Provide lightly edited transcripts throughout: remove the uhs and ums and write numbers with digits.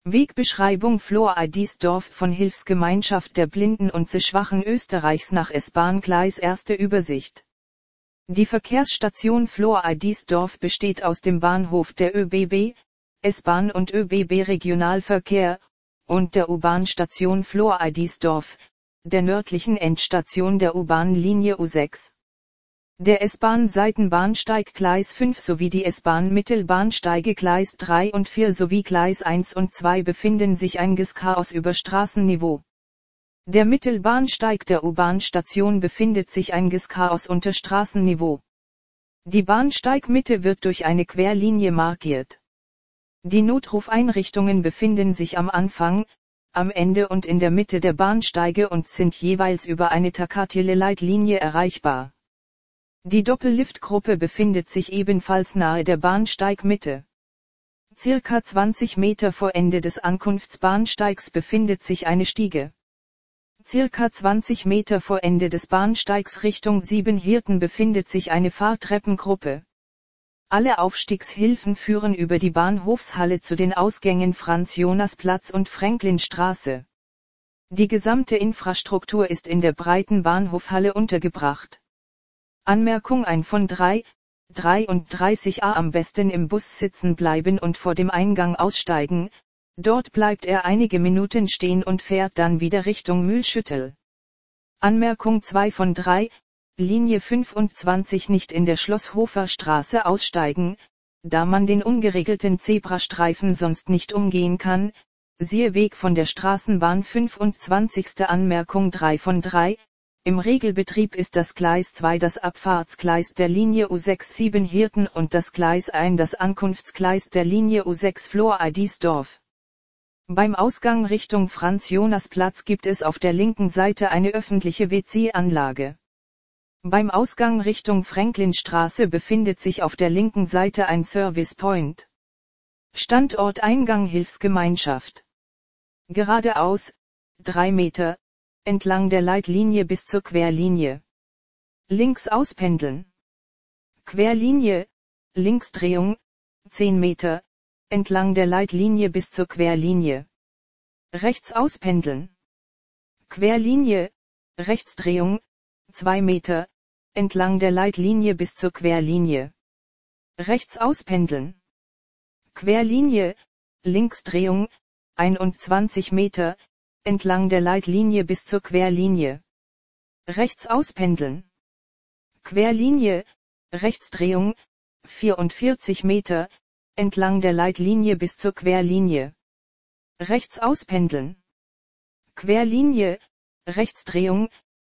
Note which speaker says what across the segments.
Speaker 1: Wegbeschreibung Floridsdorf von Hilfsgemeinschaft der Blinden und Sehschwachen Österreichs nach S-Bahn-Gleis. Erste Übersicht. Die Verkehrsstation Floridsdorf besteht aus dem Bahnhof der ÖBB, S-Bahn und ÖBB Regionalverkehr, und der U-Bahn-Station Floridsdorf, der nördlichen Endstation der U-Bahn-Linie U6. Der S-Bahn-Seitenbahnsteig Gleis 5 sowie die S-Bahn-Mittelbahnsteige Gleis 3 und 4 sowie Gleis 1 und 2 befinden sich ein Chaos über Straßenniveau. Der Mittelbahnsteig der U-Bahn-Station befindet sich ein Chaos unter Straßenniveau. Die Bahnsteigmitte wird durch eine Querlinie markiert. Die Notrufeinrichtungen befinden sich am Anfang, am Ende und in der Mitte der Bahnsteige und sind jeweils über eine Takatele-Leitlinie erreichbar. Die Doppelliftgruppe befindet sich ebenfalls nahe der Bahnsteigmitte. Circa 20 Meter vor Ende des Ankunftsbahnsteigs befindet sich eine Stiege. Circa 20 Meter vor Ende des Bahnsteigs Richtung Siebenhirten befindet sich eine Fahrtreppengruppe. Alle Aufstiegshilfen führen über die Bahnhofshalle zu den Ausgängen Franz-Jonas-Platz und Franklinstraße. Die gesamte Infrastruktur ist in der breiten Bahnhofhalle untergebracht. Anmerkung: ein von 33a am besten im Bus sitzen bleiben und vor dem Eingang aussteigen, dort bleibt er einige Minuten stehen und fährt dann wieder Richtung Mühlschüttel. Anmerkung: 2 von 3, Linie 25 nicht in der Schlosshofer Straße aussteigen, da man den ungeregelten Zebrastreifen sonst nicht umgehen kann, siehe Weg von der Straßenbahn 25. Anmerkung: 3 von 3, im Regelbetrieb ist das Gleis 2 das Abfahrtsgleis der Linie U6 Siebenhirten und das Gleis 1 das Ankunftsgleis der Linie U6 Floridsdorf. Beim Ausgang Richtung Franz-Jonas-Platz gibt es auf der linken Seite eine öffentliche WC-Anlage. Beim Ausgang Richtung Franklinstraße befindet sich auf der linken Seite ein Service Point. Standort Eingang Hilfsgemeinschaft. Geradeaus, 3 Meter, entlang der Leitlinie bis zur Querlinie. Links auspendeln. Querlinie, Linksdrehung, 10 Meter, entlang der Leitlinie bis zur Querlinie. Rechts auspendeln. Querlinie, Rechtsdrehung, 2 Meter, entlang der Leitlinie bis zur Querlinie. Rechts auspendeln. Querlinie, Linksdrehung, 21 Meter, entlang der Leitlinie bis zur Querlinie. Rechts auspendeln. Querlinie, Rechtsdrehung, 44 Meter, entlang der Leitlinie bis zur Querlinie. Rechts auspendeln. Querlinie, Rechtsdrehung,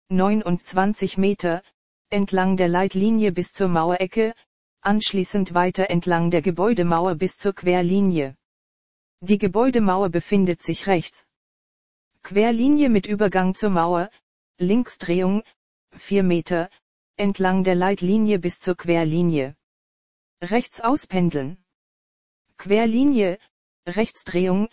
Speaker 1: 29 Meter, entlang der Leitlinie bis zur Mauerecke, anschließend weiter entlang der Gebäudemauer bis zur Querlinie. Die Gebäudemauer befindet sich rechts. Querlinie mit Übergang zur Mauer, Linksdrehung, 4 Meter, entlang der Leitlinie bis zur Querlinie. Rechts auspendeln. Querlinie, Rechtsdrehung,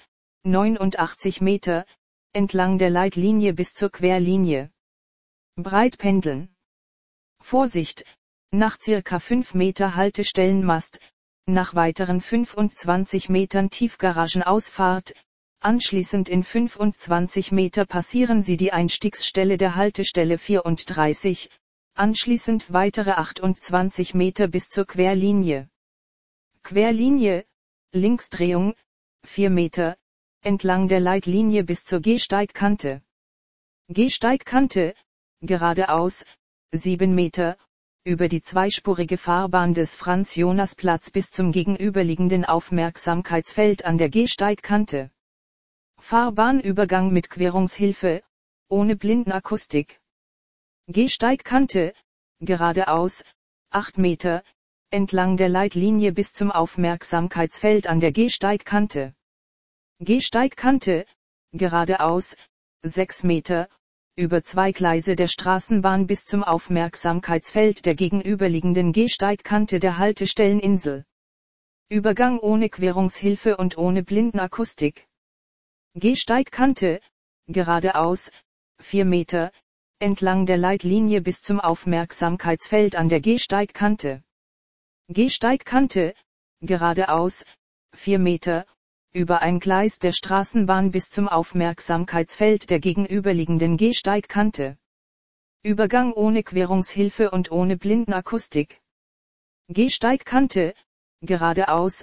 Speaker 1: 89 Meter, entlang der Leitlinie bis zur Querlinie. Breit pendeln. Vorsicht, nach circa 5 Meter Haltestellenmast, nach weiteren 25 Metern Tiefgaragenausfahrt, anschließend in 25 Meter passieren Sie die Einstiegsstelle der Haltestelle 34, anschließend weitere 28 Meter bis zur Querlinie. Querlinie, Linksdrehung, 4 Meter, entlang der Leitlinie bis zur Gehsteigkante. Gehsteigkante, geradeaus, 7 Meter, über die zweispurige Fahrbahn des Franz-Jonas-Platz bis zum gegenüberliegenden Aufmerksamkeitsfeld an der Gehsteigkante. Fahrbahnübergang mit Querungshilfe, ohne Blindenakustik. Gehsteigkante, geradeaus, 8 Meter, entlang der Leitlinie bis zum Aufmerksamkeitsfeld an der Gehsteigkante. Gehsteigkante, geradeaus, 6 Meter, über 2 Gleise der Straßenbahn bis zum Aufmerksamkeitsfeld der gegenüberliegenden Gehsteigkante der Haltestelleninsel. Übergang ohne Querungshilfe und ohne Blindenakustik. Gehsteigkante, geradeaus, 4 Meter, entlang der Leitlinie bis zum Aufmerksamkeitsfeld an der Gehsteigkante. Gehsteigkante, geradeaus, 4 Meter, über ein Gleis der Straßenbahn bis zum Aufmerksamkeitsfeld der gegenüberliegenden Gehsteigkante. Übergang ohne Querungshilfe und ohne Blindenakustik. Gehsteigkante, geradeaus,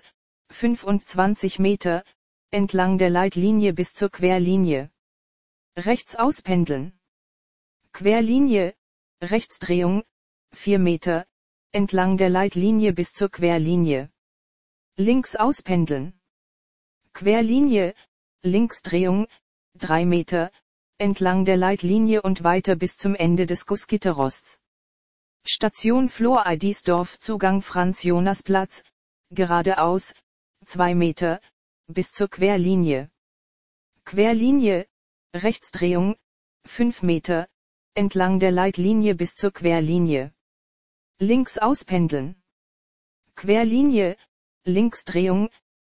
Speaker 1: 25 Meter, entlang der Leitlinie bis zur Querlinie. Rechts auspendeln. Querlinie, Rechtsdrehung, 4 Meter, entlang der Leitlinie bis zur Querlinie. Links auspendeln. Querlinie, Linksdrehung, 3 Meter, entlang der Leitlinie und weiter bis zum Ende des Gussgitterrosts. Station Flor-Eidisdorf, Zugang Franz-Jonas-Platz, geradeaus, 2 Meter, bis zur Querlinie. Querlinie, Rechtsdrehung, 5 Meter, entlang der Leitlinie bis zur Querlinie. Links auspendeln. Querlinie, Linksdrehung,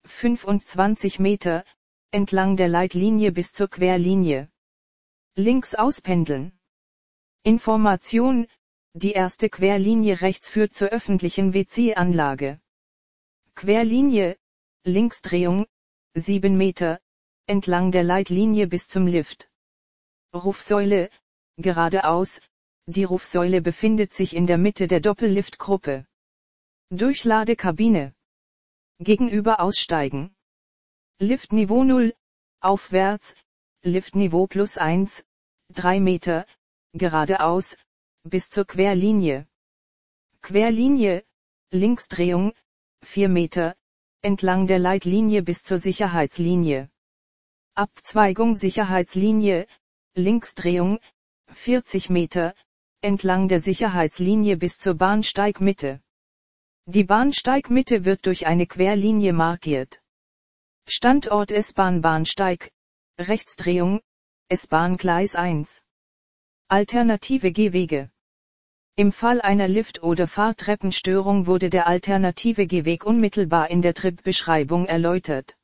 Speaker 1: 25 Meter, entlang der Leitlinie bis zur Querlinie. Links auspendeln. Information: Die erste Querlinie rechts führt zur öffentlichen WC-Anlage. Querlinie, Linksdrehung, 7 Meter, entlang der Leitlinie bis zum Lift. Rufsäule, geradeaus, die Rufsäule befindet sich in der Mitte der Doppelliftgruppe. Durchladekabine. Gegenüber aussteigen. Liftniveau 0, aufwärts, Liftniveau +1, 3 Meter, geradeaus, bis zur Querlinie. Querlinie, Linksdrehung, 4 Meter, entlang der Leitlinie bis zur Sicherheitslinie. Abzweigung Sicherheitslinie, Linksdrehung, 40 Meter, entlang der Sicherheitslinie bis zur Bahnsteigmitte. Die Bahnsteigmitte wird durch eine Querlinie markiert. Standort S-Bahn-Bahnsteig, Rechtsdrehung, S-Bahn Gleis 1. Alternative Gehwege. Im Fall einer Lift- oder Fahrtreppenstörung wurde der alternative Gehweg unmittelbar in der Tripbeschreibung erläutert.